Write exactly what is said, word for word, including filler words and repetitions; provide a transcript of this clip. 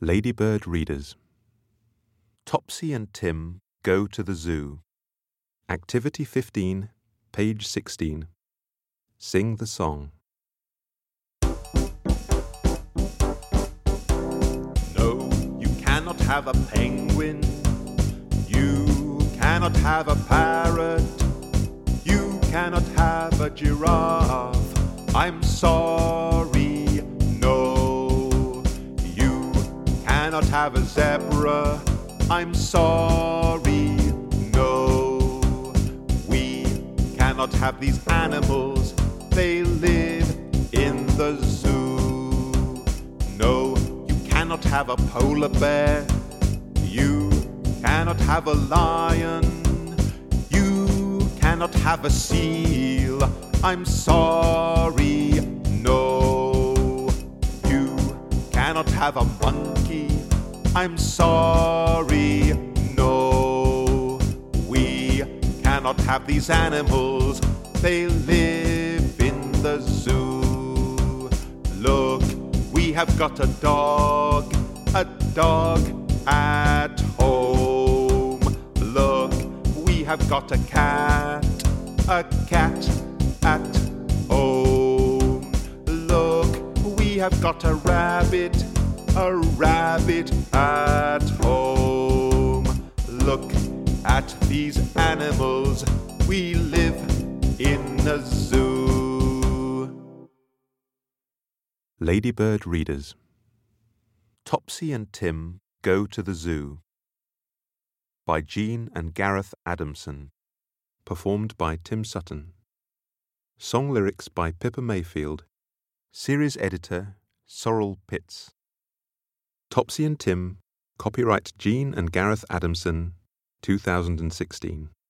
Ladybird Readers. Topsy and Tim go to the zoo. Activity fifteen, page sixteen. Sing the song. No, you cannot have a penguin. You cannot have a parrot. You cannot have a giraffe. I'm sorry, no. You cannot have a zebra. I'm sorry, no. We cannot have these animals. They live in the zoo. No, you cannot have a polar bear. You cannot have a lion. You cannot have a seal. I'm sorry, no. You cannot have a monkey. I'm sorry, no. We cannot have these animals. They live in the zoo. Look, we have got a dog, a dog at home. Look, we have got a cat, a cat at home. Look, we have got a rabbit, a rabbit at home. Look at these animals. We live in a zoo. Ladybird Readers. Topsy and Tim go to the zoo. By Jean and Gareth Adamson. Performed by Tim Sutton. Song lyrics by Pippa Mayfield. Series editor Sorrel Pitts. Topsy and Tim, copyright Jean and Gareth Adamson, two thousand sixteen.